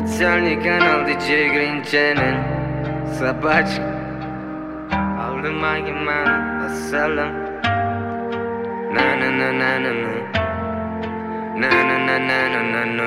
Официальный канал DJ Green Channel. Собачка Алдымаги мана ассалам. На-на-на-на-на-на. На-на-на-на-на-на.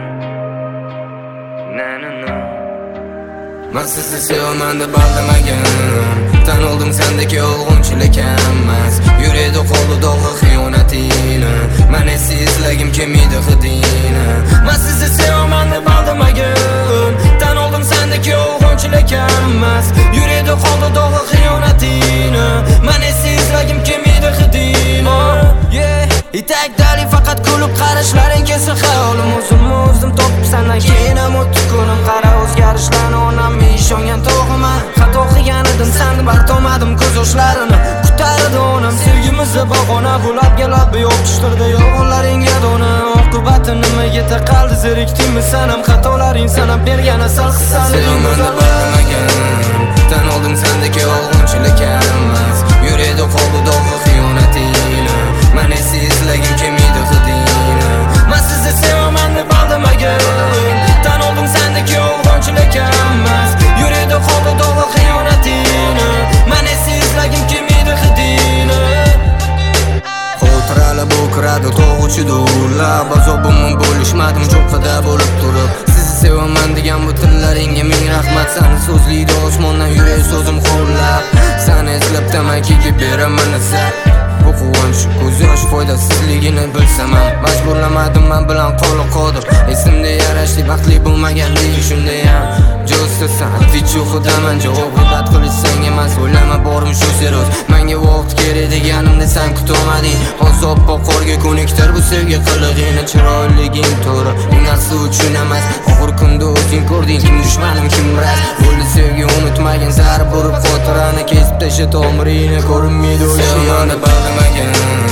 На-на-на. Men sizni sevaman deb aldamagan. Tan oldim sendeki olgunchilik emas. Yuradi qoldi dog'i xiyonatingni. Men esa izlagim kelmaydi hidingni. Men sizni sevaman deb aldamagan. Tan oldim sendeki olgunchilik emas. Yuradi qoldi dog'i xiyonatingni. Men esa izlagim kelmaydi hidingni. Itakdali faqat kulib qarashlaring kelsin xayolim. O'zim topib sendan keyin ham o'tib kunim. Qara o'zgarishlarni onamga ishongan to'g'riman. Xato qilgan edim, seni bartomadim ko'z yoshlarini. Kutardi onam sevgimizni bahona bo'lib kelib yopishtirdi yolg'onlaringga dona. Oqibati nimaga taqaldi zerikdingmi sen ham xatolaring sanab bergan asal qissani tan oldim sendeki olgunchilik emas. Yuradi qoldi dog'i xiyonatingni. Men esa izlagim kelmaydi hidingni. Men sizni sevaman deb aldamagan. Tan oldim sendeki olgunchilik emas. Yuradi qoldi dog'i xiyonatingni. Men esa izlagim kelmaydi hidingni. Xotiralab o'kiradi tog'uchi do'llar. Bazobimni bo'lishmadim cho'qqida bo'lib turib. Sizni sevaman degan bu tillaringga ming rahmat. Seni so'zlaydi osmondan yurak so'zim qo'llab. Seni izlab tamakiga beraman nasab. Bu quvonch ko'z yosh foydasizligini bilsam ham majburlamadim men bilan qoli qodir. Esimda yarashli baxtli bo'lmaganlik shunday ham jo'stasan tichu xudaman javob rad qilishsang emas o'ylama borim shu seroz. Menga vaqt kerak deganimda sen kutolmading. Azob boqorga ko'niktir bu sevgi qilig'ini. Chiroyliging to'g'ri bu narsa uchun emas. Oxir kunda o'zing ko'rding kim dushmanim kim ras. Bo'ldi sevgi unutmagan zarb urib xotirani kesib tashlab tomiringni ko'rinmaydi o'ylayman.